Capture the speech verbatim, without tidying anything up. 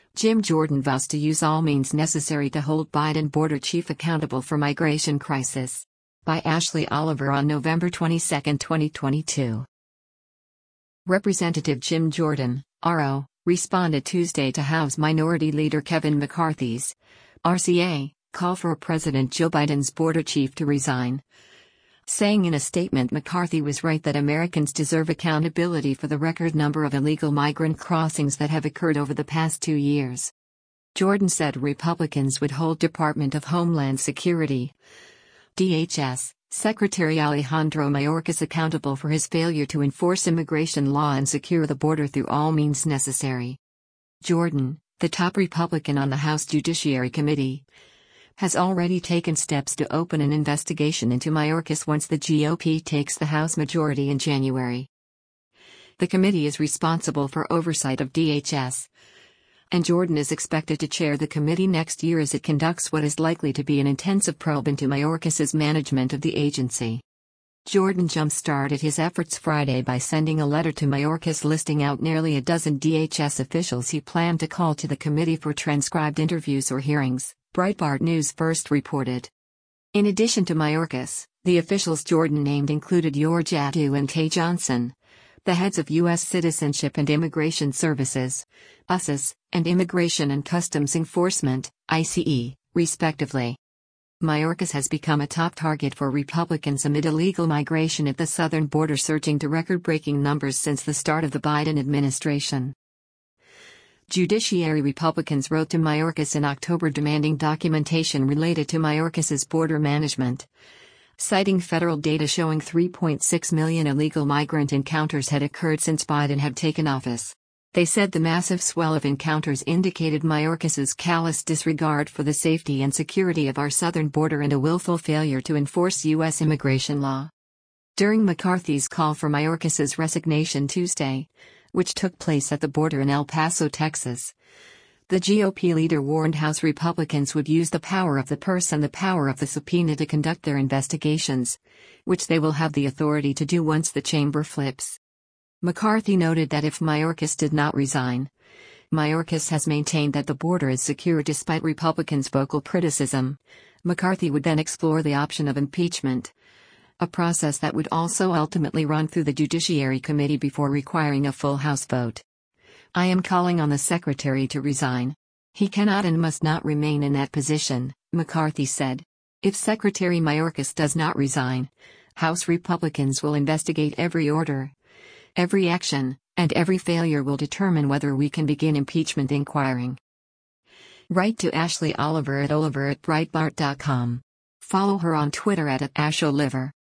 Jim Jordan vows to use all means necessary to hold Biden border chief accountable for migration crisis. By Ashley Oliver on November twenty-second, twenty twenty-two. Representative Jim Jordan, R O, responded Tuesday to House Minority Leader Kevin McCarthy's R C A call for President Joe Biden's border chief to resign, saying in a statement McCarthy was right that Americans deserve accountability for the record number of illegal migrant crossings that have occurred over the past two years. Jordan said Republicans would hold Department of Homeland Security D H S Secretary Alejandro Mayorkas accountable for his failure to enforce immigration law and secure the border through all means necessary. Jordan, the top Republican on the House Judiciary Committee, has already taken steps to open an investigation into Mayorkas once the G O P takes the House majority in January. The committee is responsible for oversight of D H S, and Jordan is expected to chair the committee next year as it conducts what is likely to be an intensive probe into Mayorkas's management of the agency. Jordan jump-started his efforts Friday by sending a letter to Mayorkas listing out nearly a dozen D H S officials he planned to call to the committee for transcribed interviews or hearings, Breitbart News first reported. In addition to Mayorkas, the officials Jordan named included Yor Jadu and Kay Johnson, the heads of U S Citizenship and Immigration Services, U S C I S, and Immigration and Customs Enforcement, I C E, respectively. Mayorkas has become a top target for Republicans amid illegal migration at the southern border surging to record-breaking numbers since the start of the Biden administration. Judiciary Republicans wrote to Mayorkas in October demanding documentation related to Mayorkas's border management, citing federal data showing three point six million illegal migrant encounters had occurred since Biden had taken office. They said the massive swell of encounters indicated Mayorkas's callous disregard for the safety and security of our southern border and a willful failure to enforce U S immigration law. During McCarthy's call for Mayorkas's resignation Tuesday, which took place at the border in El Paso, Texas, the G O P leader warned House Republicans would use the power of the purse and the power of the subpoena to conduct their investigations, which they will have the authority to do once the chamber flips. McCarthy noted that if Mayorkas did not resign, Mayorkas has maintained that the border is secure despite Republicans' vocal criticism. McCarthy would then explore the option of impeachment, a process that would also ultimately run through the Judiciary Committee before requiring a full House vote. I am calling on the Secretary to resign. He cannot and must not remain in that position, McCarthy said. If Secretary Mayorkas does not resign, House Republicans will investigate every order, every action, and every failure will determine whether we can begin impeachment inquiring. Write to Ashley Oliver at Oliver at Breitbart dot com. Follow her on Twitter at, at AshOliver.